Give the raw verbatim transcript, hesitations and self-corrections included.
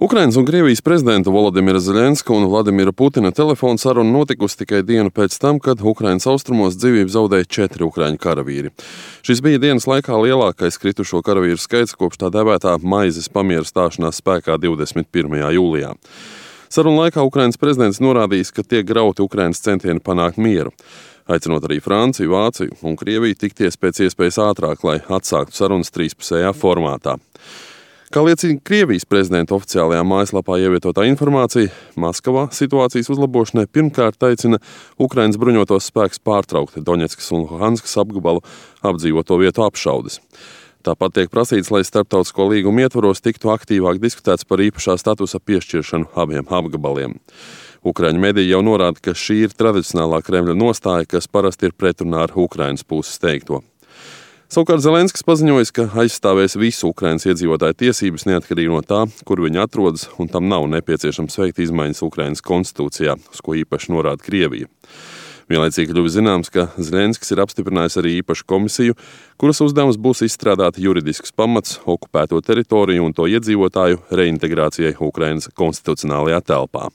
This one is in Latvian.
Ukrainas un Krievijas prezidenta Volodimira Zeļenska un Vladimira Putina telefona saruna notikusi tikai dienu pēc tam, kad Ukrainas austrumos dzīvību zaudēja četri ukraiņu karavīri. Šis bija dienas laikā lielākais kritušo karavīru skaits kopš tā dēvētā maizes pamiera stāšanās spēkā divdesmit pirmajā jūlijā. Sarunu laikā Ukrainas prezidents norādījis, ka tiek grauti Ukrainas centieni panākt mieru, aicinot arī Franciju, Vāciju un Krieviju tikties pēc iespējas ātrāk, lai atsāktu sarunas trīspusējā formātā. Kā liecina Krievijas prezidenta oficiālajā mājaslapā ievietotā informācija, Maskavā situācijas uzlabošanai pirmkārt aicina Ukrainas bruņotos spēkus pārtraukt Doņetskas un Luhanskas apgabalu apdzīvoto vietu apšaudes. Tāpat tiek prasīts, lai starptautisko līgumu ietvaros tiktu aktīvāk diskutēts par īpašā statusa piešķiršanu abiem apgabaliem. Ukraiņu mediji jau norāda, ka šī ir tradicionālā Kremļa nostāja, kas parasti ir pretrunā ar Ukrainas puses teikto. Savukārt Zelenskis paziņojis, ka aizstāvēs visu Ukrainas iedzīvotāju tiesības neatkarīgi no tā, kur viņi atrodas, un tam nav nepieciešams veikt izmaiņas Ukrainas konstitūcijā, uz ko īpaši norāda Krievija. Vienlaicīgi kļuvis zināms, ka Zelenskis ir apstiprinājis arī īpašu komisiju, kuras uzdevums būs izstrādāt juridisks pamats okupēto teritoriju un to iedzīvotāju reintegrācijai Ukrainas konstitucionālajā telpā.